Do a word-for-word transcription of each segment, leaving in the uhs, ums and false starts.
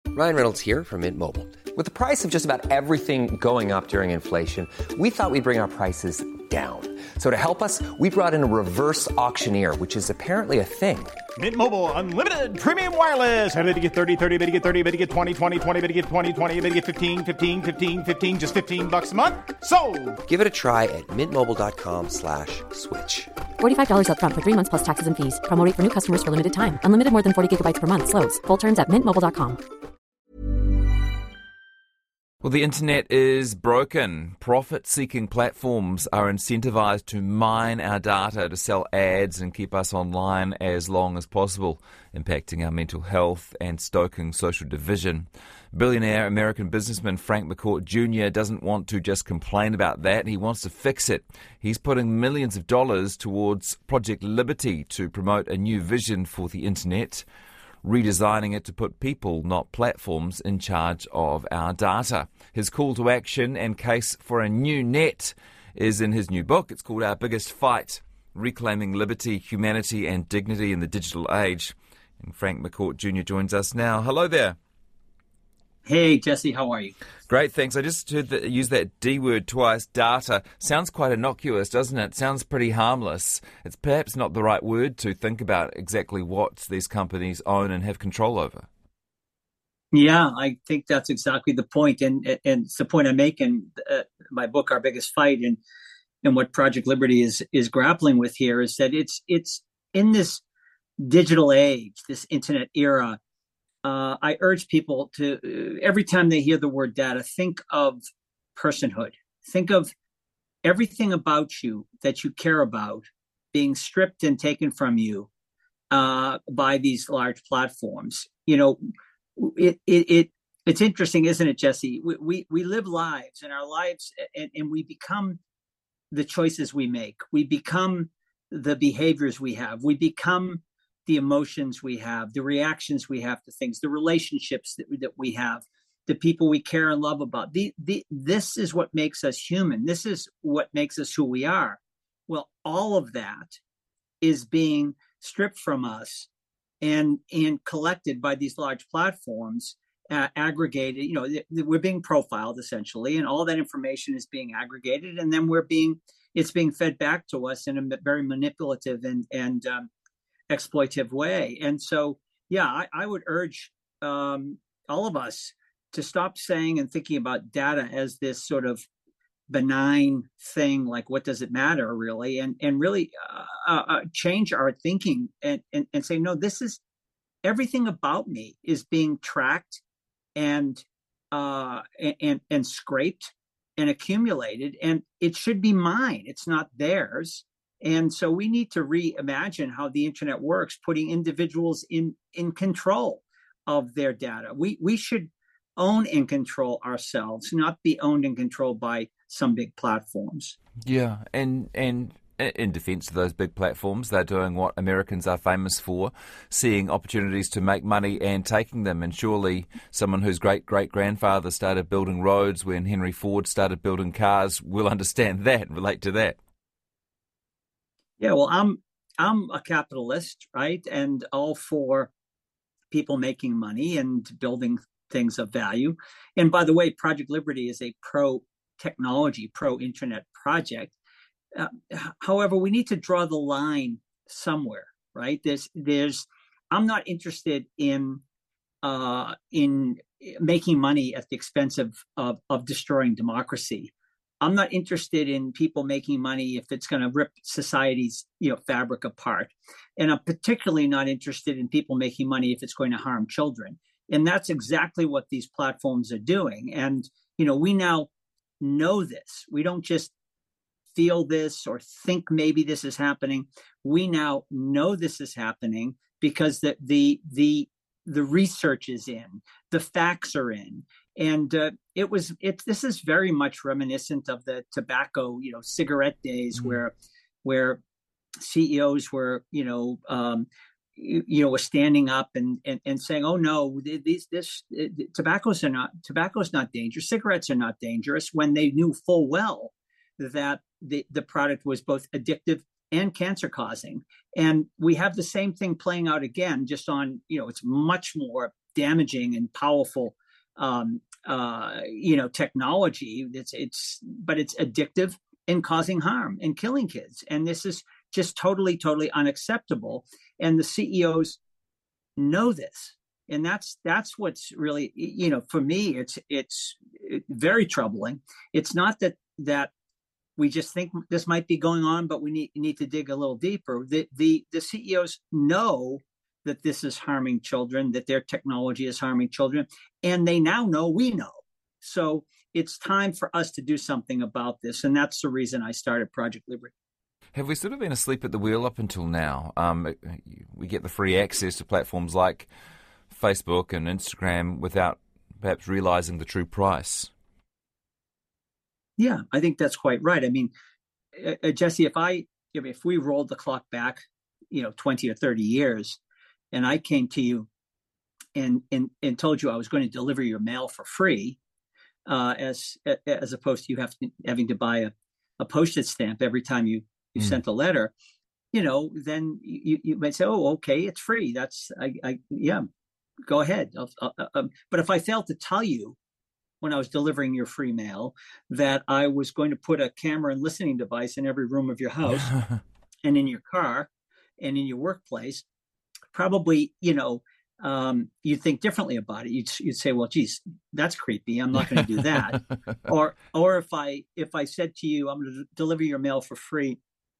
Ryan Reynolds here from Mint Mobile. With the price of just about everything going up during inflation, we thought we'd bring our prices down. So to help us, we brought in a reverse auctioneer, which is apparently a thing. Mint Mobile Unlimited Premium Wireless. How to get thirty, thirty, how to get thirty, how to get twenty, twenty, twenty, how to get twenty, twenty, how to get fifteen, fifteen, fifteen, fifteen, just fifteen bucks a month? Sold! Give it a try at mintmobile.com slash switch. forty-five dollars up front for three months plus taxes and fees. Promo rate for new customers for limited time. Unlimited more than forty gigabytes per month. Slows full terms at mint mobile dot com. Well, the internet is broken. Profit-seeking platforms are incentivized to mine our data to sell ads and keep us online as long as possible, impacting our mental health and stoking social division. Billionaire American businessman Frank McCourt Junior doesn't want to just complain about that. He wants to fix it. He's putting millions of dollars towards Project Liberty to promote a new vision for the internet, redesigning it to put people, not platforms, in charge of our data. His call to action and case for a new net is in his new book. It's called Our Biggest Fight, Reclaiming Liberty, Humanity and Dignity in the Digital Age. And Frank McCourt Junior joins us now. Hello there. Hey, Jesse, how are you? Great, thanks. I just heard that use that D word twice, data. Sounds quite innocuous, doesn't it? Sounds pretty harmless. It's perhaps not the right word to think about exactly what these companies own and have control over. Yeah, I think that's exactly the point. And, and it's the point I make in uh, my book, Our Biggest Fight, and, and what Project Liberty is is grappling with here is that it's it's in this digital age, this internet era. Uh, I urge people to, uh, every time they hear the word data, think of personhood. Think of everything about you that you care about being stripped and taken from you uh, by these large platforms. You know, it it, it it's interesting, isn't it, Jesse? We, we, we live lives, and our lives, and, and we become the choices we make. We become the behaviors we have. We become the emotions we have, the reactions we have to things, the relationships that, that we have, the people we care and love about. The, the, this is what makes us human. This is what makes us who we are. Well, all of that is being stripped from us and, and collected by these large platforms, uh, aggregated. You know, th- th- we're being profiled essentially, and all that information is being aggregated, and then we're being, it's being fed back to us in a very manipulative and, and, um, exploitive way. And so, yeah, I, I would urge um, all of us to stop saying and thinking about data as this sort of benign thing, like what does it matter really, and and really uh, uh, change our thinking and, and and say, no, this is everything about me is being tracked and uh, and and scraped and accumulated, and it should be mine. It's not theirs. And so we need to reimagine how the internet works, putting individuals in, in control of their data. We we should own and control ourselves, not be owned and controlled by some big platforms. Yeah, and and in defense of those big platforms, they're doing what Americans are famous for, seeing opportunities to make money and taking them. And surely someone whose great-great-grandfather started building roads when Henry Ford started building cars will understand that and relate to that. Yeah, well, I'm I'm a capitalist, right? And all for people making money and building things of value. And by the way, Project Liberty is a pro-technology, pro-internet project. Uh, however, we need to draw the line somewhere, right? There's, there's. I'm not interested in uh, in making money at the expense of, of of destroying democracy. I'm not interested in people making money if it's going to rip society's, you know, fabric apart. And I'm particularly not interested in people making money if it's going to harm children. And that's exactly what these platforms are doing. And, you know, we now know this. We don't just feel this or think maybe this is happening. We now know this is happening because the the the the research is in, the facts are in. And uh, it was, it, this is very much reminiscent of the tobacco, you know, cigarette days mm-hmm. where, where C E Os were, you know, um, you, you know, were standing up and, and, and saying, oh no, these, this, tobacco's are not, tobacco's not dangerous. Cigarettes are not dangerous, when they knew full well that the, the product was both addictive and cancer causing. And we have the same thing playing out again, just on, you know, it's much more damaging and powerful, um, uh, you know, technology. It's it's but it's addictive and causing harm and killing kids. And this is just totally, totally unacceptable. And the C E Os know this. And that's that's what's really, you know, for me, it's it's very troubling. It's not that that we just think this might be going on, but we need need to dig a little deeper. The the the C E Os know that this is harming children, that their technology is harming children, and they now know we know. So it's time for us to do something about this, and that's the reason I started Project Liberty. Have we sort of been asleep at the wheel up until now? Um, we get the free access to platforms like Facebook and Instagram without perhaps realizing the true price. Yeah, I think that's quite right. I mean, uh, Jesse, if I if we rolled the clock back, you know, twenty or thirty years, and I came to you and and and told you I was going to deliver your mail for free, uh, as as opposed to you have to, having to buy a, a postage stamp every time you you mm. sent a letter, you know, then you, you might say, oh, okay, it's free. That's I, I yeah, go ahead. I'll, I'll, um, but if I failed to tell you when I was delivering your free mail that I was going to put a camera and listening device in every room of your house and in your car and in your workplace, probably, you know, um, you'd think differently about it. You'd, you'd say, well, geez, that's creepy. I'm not going to do that. or, or if I, if I said to you, I'm going to deliver your mail for free,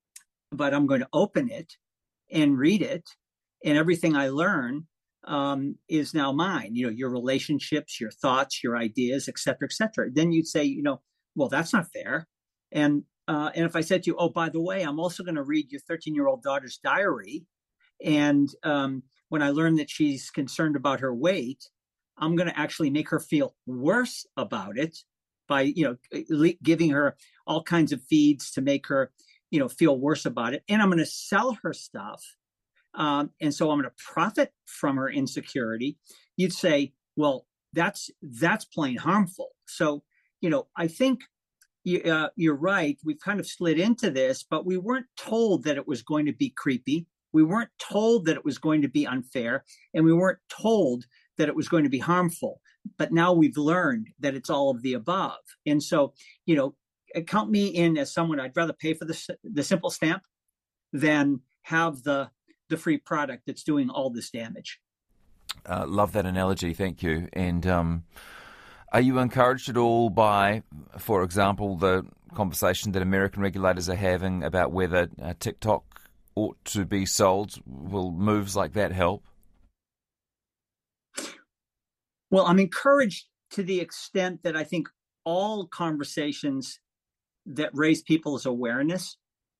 but I'm going to open it and read it, and everything I learn um, is now mine, you know, your relationships, your thoughts, your ideas, et cetera, et cetera. Then you'd say, you know, well, that's not fair. And, uh, and if I said to you, oh, by the way, I'm also going to read your thirteen year old daughter's diary. And um, when I learn that she's concerned about her weight, I'm going to actually make her feel worse about it by, you know, giving her all kinds of feeds to make her, you know, feel worse about it. And I'm going to sell her stuff. Um, and so I'm going to profit from her insecurity. You'd say, well, that's that's plain harmful. So, you know, I think you, uh, you're right. We've kind of slid into this, but we weren't told that it was going to be creepy. We weren't told that it was going to be unfair, and we weren't told that it was going to be harmful. But now we've learned that it's all of the above. And so, you know, count me in as someone I'd rather pay for the the simple stamp than have the the free product that's doing all this damage. Uh, love that analogy. Thank you. And um, are you encouraged at all by, for example, the conversation that American regulators are having about whether uh, TikTok ought to be sold? Will moves like that help? Well, I'm encouraged to the extent that I think all conversations that raise people's awareness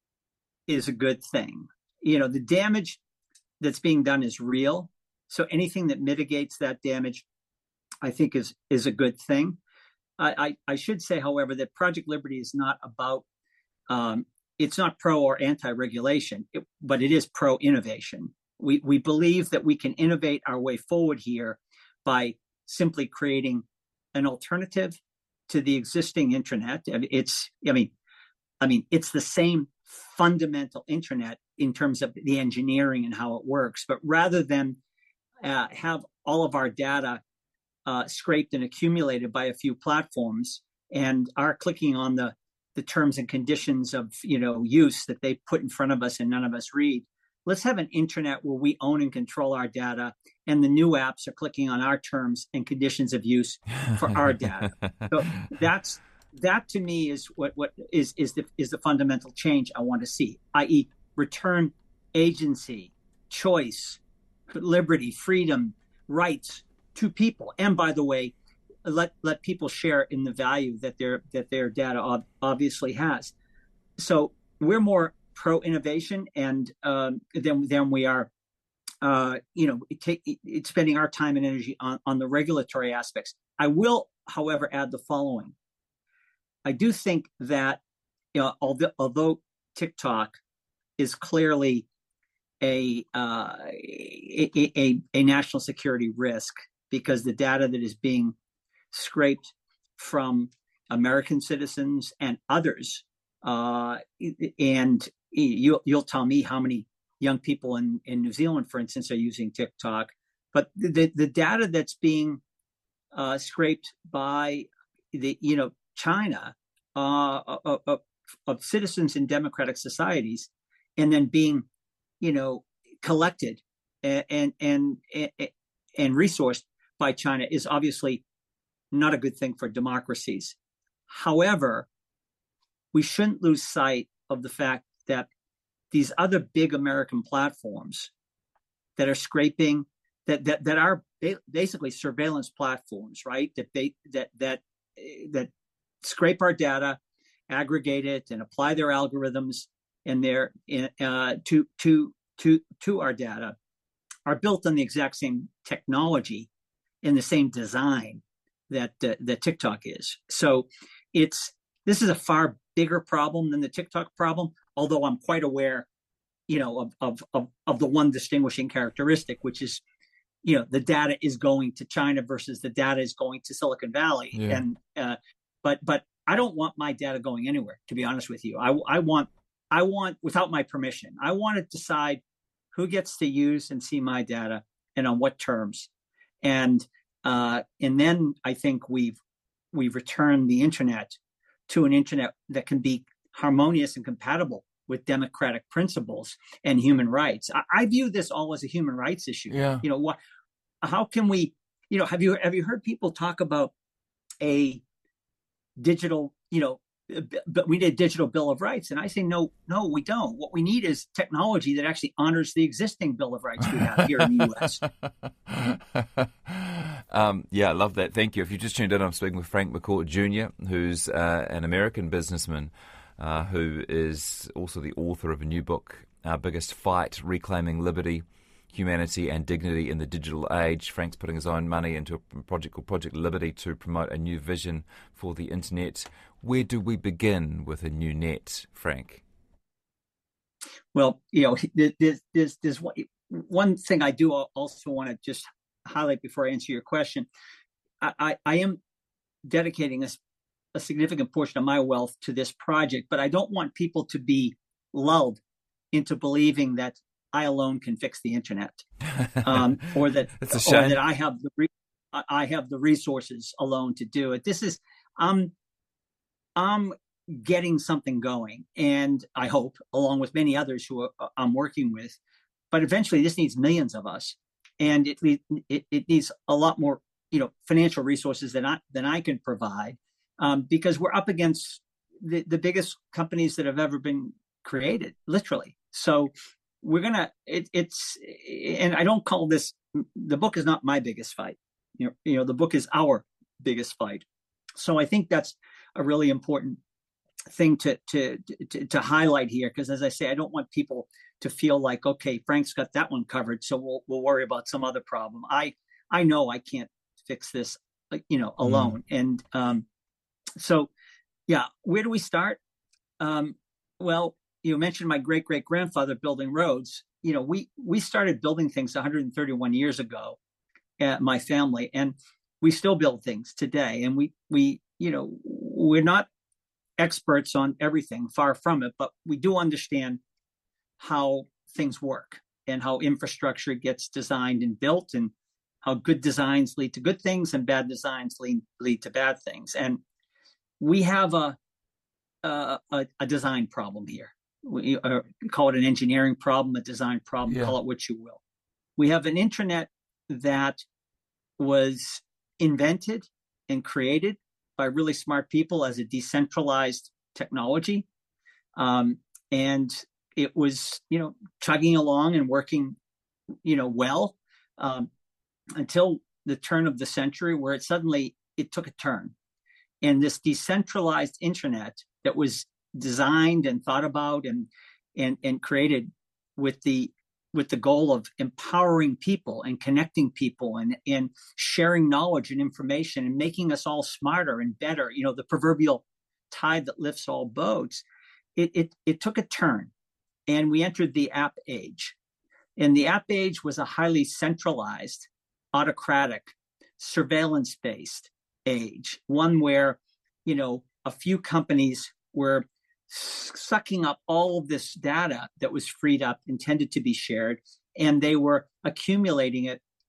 is a good thing. You know, the damage that's being done is real. So anything that mitigates that damage, I think is is a good thing. I, I, I should say, however, that Project Liberty is not about, um, it's not pro or anti-regulation, it, but it is pro-innovation. We, we believe that we can innovate our way forward here by simply creating an alternative to the existing internet. It's, I mean, I mean, it's the same fundamental internet in terms of the engineering and how it works, but rather than uh, have all of our data uh, scraped and accumulated by a few platforms and are clicking on the the terms and conditions of, you know, use that they put in front of us and none of us read. Let's have an internet where we own and control our data, and the new apps are clicking on our terms and conditions of use for our data. So that's that to me is what what is is the is the fundamental change I want to see, that is, return agency, choice, liberty, freedom, rights to people. And by the way, let let people share in the value that their that their data ob- obviously has. So we're more pro innovation and um, than than we are, uh, you know, take, it, spending our time and energy on, on the regulatory aspects. I will, however, add the following. I do think that, you know, although, although TikTok is clearly a, uh, a, a a national security risk because the data that is being scraped from American citizens and others, uh, and you'll you'll tell me how many young people in, in New Zealand, for instance, are using TikTok. but the the data that's being uh, scraped by the you know China uh, of, of, of citizens in democratic societies, and then being you know collected and and and and resourced by China is obviously not a good thing for democracies. However, we shouldn't lose sight of the fact that these other big American platforms that are scraping, that that that are basically surveillance platforms, right? That they that that that scrape our data, aggregate it, and apply their algorithms and their uh, to to to to our data, are built on the exact same technology and the same design that uh, that TikTok is. So it's this is a far bigger problem than the TikTok problem, although I'm quite aware, you know, of, of, of, of the one distinguishing characteristic, which is, you know, the data is going to China versus the data is going to Silicon Valley. Yeah. And, uh, but, but I don't want my data going anywhere, to be honest with you. I, I want, I want, without my permission, I want to decide who gets to use and see my data and on what terms. And, uh, and then I think we've, we've returned the internet to an internet that can be harmonious and compatible with democratic principles and human rights. I, I view this all as a human rights issue. Yeah. You know, what, how can we, you know, have you, have you heard people talk about a digital, you know, but we need a digital bill of rights. And I say, no, no, we don't. What we need is technology that actually honors the existing bill of rights we have here in the U S. um, yeah, I love that. Thank you. If you just tuned in, I'm speaking with Frank McCourt Junior, who's uh, an American businessman uh, who is also the author of a new book, Our Biggest Fight, Reclaiming Liberty, Humanity and Dignity in the Digital Age. Frank's putting his own money into a project called Project Liberty to promote a new vision for the internet. Where do we begin with a new net, Frank? Well, you know, there's, there's, there's one, one thing I do also want to just highlight before I answer your question. I, I, I am dedicating a, a significant portion of my wealth to this project, but I don't want people to be lulled into believing that I alone can fix the internet, um, or that That's a shame. or that I have the re- I have the resources alone to do it. This is I'm I'm getting something going, and I hope, along with many others who are, I'm working with. But eventually, this needs millions of us, and it it, it needs a lot more, you know, financial resources than I than I can provide, um, because we're up against the, the biggest companies that have ever been created, literally. So. We're gonna. It, it's, and I don't call this. The book is not my biggest fight. You know, you know, the book is our biggest fight. So I think that's a really important thing to to to, to highlight here, because as I say, I don't want people to feel like, okay, Frank's got that one covered, so we'll we'll worry about some other problem. I I know I can't fix this, like, you know, alone. Mm. And um, so, yeah, where do we start? Um, well. You mentioned my great great grandfather building roads. You know, we we started building things one hundred thirty-one years ago, at my family, and we still build things today. And we we you know we're not experts on everything, far from it, but we do understand how things work and how infrastructure gets designed and built, and how good designs lead to good things and bad designs lead lead to bad things. And we have a a, a design problem here. We uh, call it an engineering problem, a design problem, yeah. Call it what you will. We have an internet that was invented and created by really smart people as a decentralized technology. Um, and it was, you know, chugging along and working, you know, well, um, until the turn of the century, where it suddenly, it took a turn. And this decentralized internet that was designed and thought about and and and created with the with the goal of empowering people and connecting people and and sharing knowledge and information and making us all smarter and better, you know, the proverbial tide that lifts all boats, it it it took a turn, and we entered the app age. And the app age was a highly centralized, autocratic, surveillance-based age, one where, you know, a few companies were sucking up all of this data that was freed up, intended to be shared, and they were accumulating it and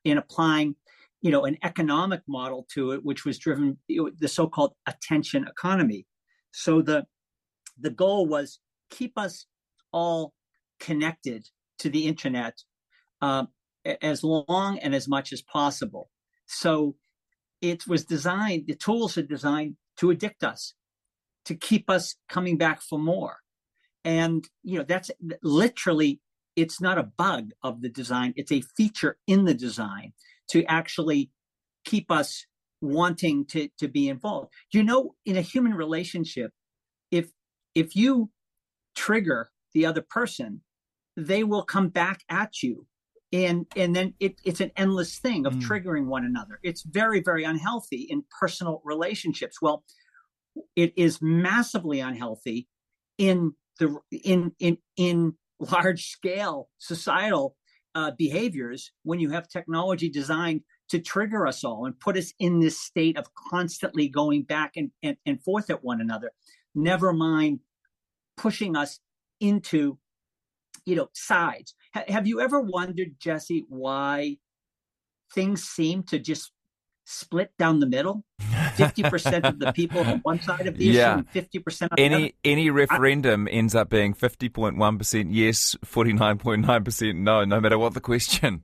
in applying, you know, an economic model to it, which was driven, you know, the so-called attention economy. So the the goal was keep us all connected to the internet uh, as long and as much as possible. So it was designed, the tools are designed to addict us, to keep us coming back for more. And, you know, that's literally, it's not a bug of the design. It's a feature in the design to actually keep us wanting to, to be involved. You know, in a human relationship, if if you trigger the other person, they will come back at you. And and then it, it's an endless thing of mm. triggering one another. It's very, very unhealthy in personal relationships. Well, it is massively unhealthy in the in in in large scale societal uh, behaviors when you have technology designed to trigger us all and put us in this state of constantly going back and, and, and forth at one another. Never mind pushing us into, you know, sides. H- have you ever wondered, Jesse, why things seem to just split down the middle? fifty percent of the people on one side of the issue yeah. and fifty percent on any, the other. Any referendum I, ends up being fifty point one percent yes, forty-nine point nine percent no, no matter what the question.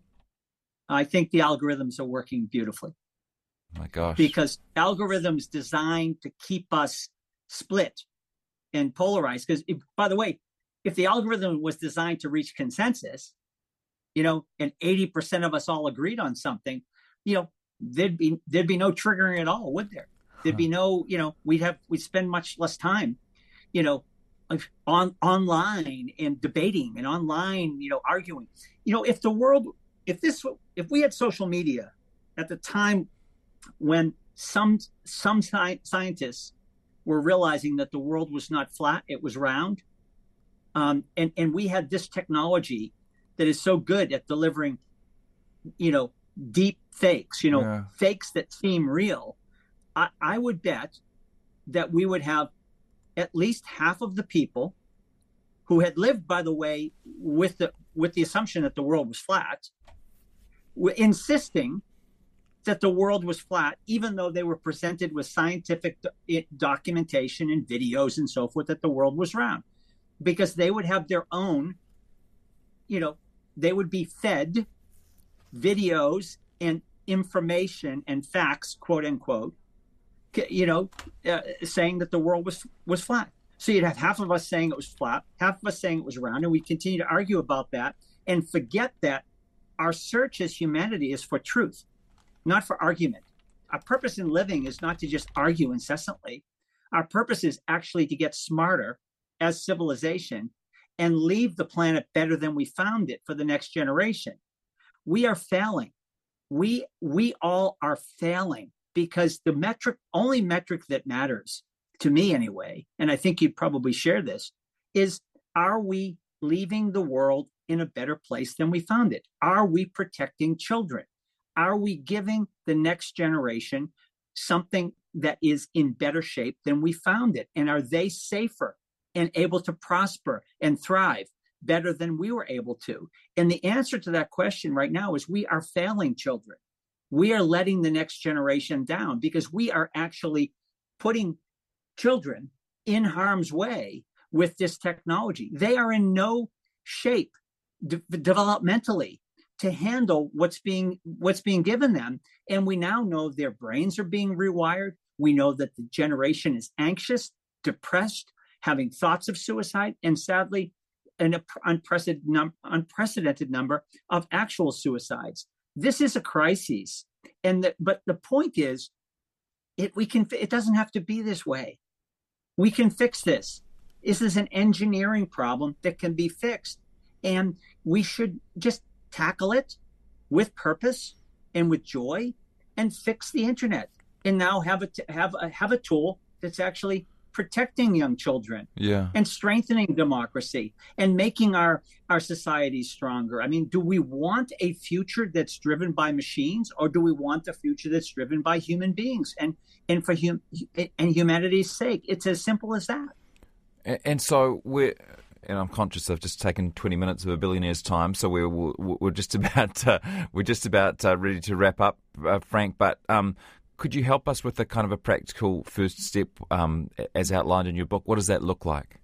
I think the algorithms are working beautifully. Oh my gosh. Because algorithms designed to keep us split and polarized. Because, by the way, if the algorithm was designed to reach consensus, you know, and eighty percent of us all agreed on something, you know, there'd be there'd be no triggering at all, would there? There'd be no, you know, we'd have we'd spend much less time, you know, on online and debating and online, you know, arguing. You know, if the world, if this, if we had social media at the time when some some sci- scientists were realizing that the world was not flat, it was round, um, and and we had this technology that is so good at delivering, you know, deep fakes, you know, yeah. fakes that seem real, I, I would bet that we would have at least half of the people who had lived, by the way, with the with the assumption that the world was flat, were insisting that the world was flat, even though they were presented with scientific do- documentation and videos and so forth that the world was round, because they would have their own, you know, they would be fed videos and information and facts, quote unquote, you know, uh, saying that the world was was flat. So you'd have half of us saying it was flat, half of us saying it was round, and we continue to argue about that and forget that our search as humanity is for truth, not for argument. Our purpose in living is not to just argue incessantly. Our purpose is actually to get smarter as civilization and leave the planet better than we found it for the next generation. We are failing. We we all are failing because the metric, only metric that matters, to me anyway, and I think you'd probably share this, is are we leaving the world in a better place than we found it? Are we protecting children? Are we giving the next generation something that is in better shape than we found it? And are they safer and able to prosper and thrive better than we were able to? And the answer to that question right now is we are failing children. We are letting the next generation down because we are actually putting children in harm's way with this technology. They are in no shape de- developmentally to handle what's being what's being given them. And we now know their brains are being rewired. We know that the generation is anxious, depressed, having thoughts of suicide, and sadly, an unprecedented, num- unprecedented number of actual suicides. This is a crisis, and the, but the point is, it we can it doesn't have to be this way. We can fix this. This is an engineering problem that can be fixed, and we should just tackle it with purpose and with joy, and fix the internet. And now have a have a have a tool that's actually protecting young children, yeah, and strengthening democracy and making our our societies stronger. I mean, do we want a future that's driven by machines, or do we want a future that's driven by human beings and and for hum, and humanity's sake? It's as simple as that. And, and so we're and I'm conscious I've just taken twenty minutes of a billionaire's time, so we're we're just about uh, we're just about uh, ready to wrap up, uh, Frank. But um, could you help us with a kind of a practical first step, um, as outlined in your book? What does that look like?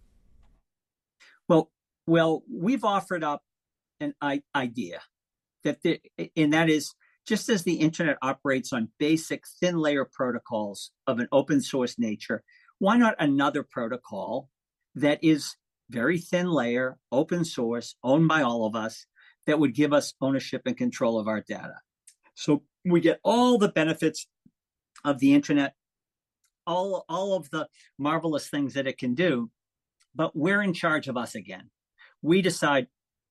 Well, well, we've offered up an I- idea that, the, and that is, just as the internet operates on basic thin layer protocols of an open source nature, why not another protocol that is very thin layer, open source, owned by all of us, that would give us ownership and control of our data? So we get all the benefits of the internet, all, all of the marvelous things that it can do, but we're in charge of us again. We decide,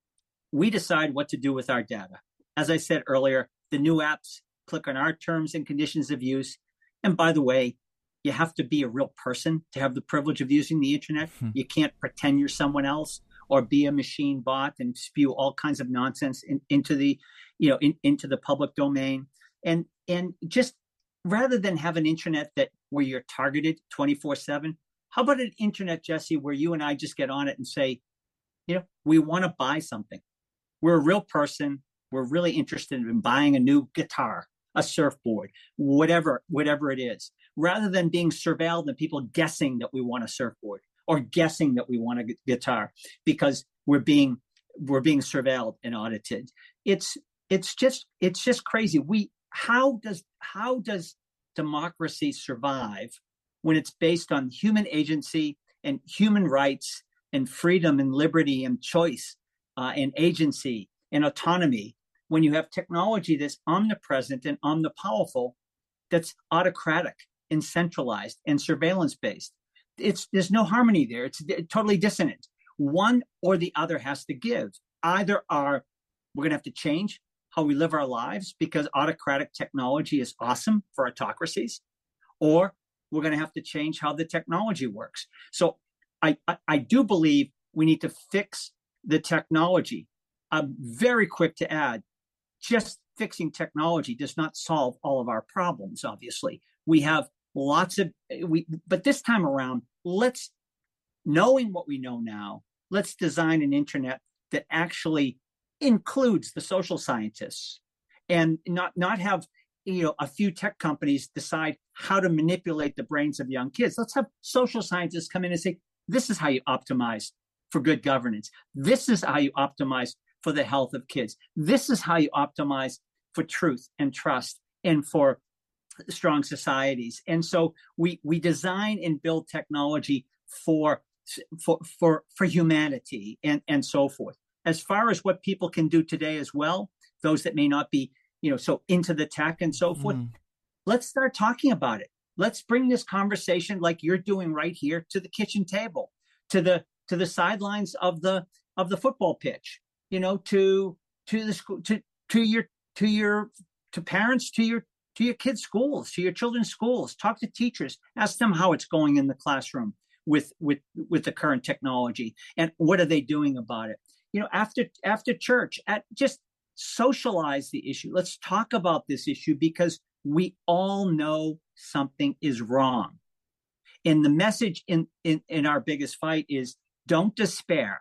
we decide what to do with our data. As I said earlier, the new apps click on our terms and conditions of use. And by the way, you have to be a real person to have the privilege of using the internet. Hmm. You can't pretend you're someone else or be a machine bot and spew all kinds of nonsense in, into the, you know, in, into the public domain. And and just rather than have an internet that where you're targeted twenty-four seven, how about an internet, Jesse, where you and I just get on it and say, you know, we want to buy something. We're a real person. We're really interested in buying a new guitar, a surfboard, whatever, whatever it is, rather than being surveilled and people guessing that we want a surfboard or guessing that we want a guitar because we're being we're being surveilled and audited. It's it's just it's just crazy. We how does how does democracy survive when it's based on human agency and human rights and freedom and liberty and choice uh, and agency and autonomy, when you have technology that's omnipresent and omnipowerful, that's autocratic and centralized and surveillance-based? It's there's no harmony there. It's totally dissonant. One or the other has to give. Either are we're going to have to change how we live our lives because autocratic technology is awesome for autocracies, or we're going to have to change how the technology works. So I, I, I do believe we need to fix the technology. I'm very quick to add, just fixing technology does not solve all of our problems, obviously. We have lots of, we, but this time around, let's, knowing what we know now, let's design an internet that actually includes the social scientists and not, not have, you know, a few tech companies decide how to manipulate the brains of young kids. Let's have social scientists come in and say, this is how you optimize for good governance. This is how you optimize for the health of kids. This is how you optimize for truth and trust and for strong societies. And so we we design and build technology for for for, for humanity and, and so forth. As far as what people can do today as well, those that may not be, you know, so into the tech and so forth, mm. let's start talking about it. Let's bring this conversation like you're doing right here to the kitchen table, to the to the sidelines of the of the football pitch. You know, to to the school, to to your to your to parents, to your to your kids' schools, to your children's schools. Talk to teachers, ask them how it's going in the classroom with with with the current technology, and what are they doing about it. You know, after after church, at just socialize the issue. Let's talk about this issue because we all know something is wrong. And the message in in, in our biggest fight is don't despair.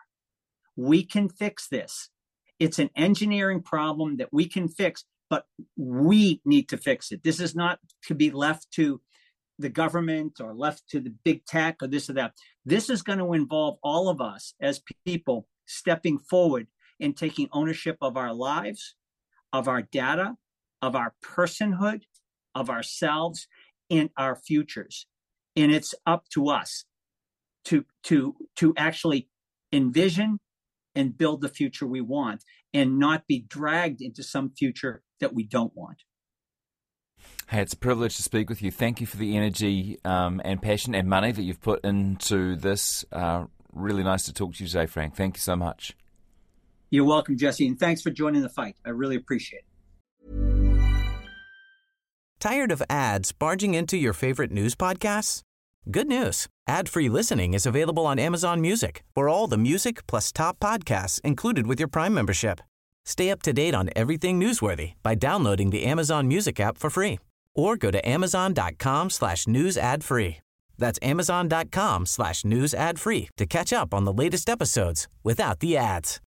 We can fix this. It's an engineering problem that we can fix, but we need to fix it. This is not to be left to the government or left to the big tech or this or that. This is going to involve all of us as people stepping forward and taking ownership of our lives, of our data, of our personhood, of ourselves, and our futures. And it's up to us to, to, to actually envision and build the future we want and not be dragged into some future that we don't want. Hey, it's a privilege to speak with you. Thank you for the energy um, and passion and money that you've put into this. Uh, really nice to talk to you today, Frank. Thank you so much. You're welcome, Jesse, and thanks for joining the fight. I really appreciate it. Tired of ads barging into your favorite news podcasts? Good news. Ad-free listening is available on Amazon Music for all the music plus top podcasts included with your Prime membership. Stay up to date on everything newsworthy by downloading the Amazon Music app for free or go to amazon.com slash news ad free. That's amazon.com slash news ad free to catch up on the latest episodes without the ads.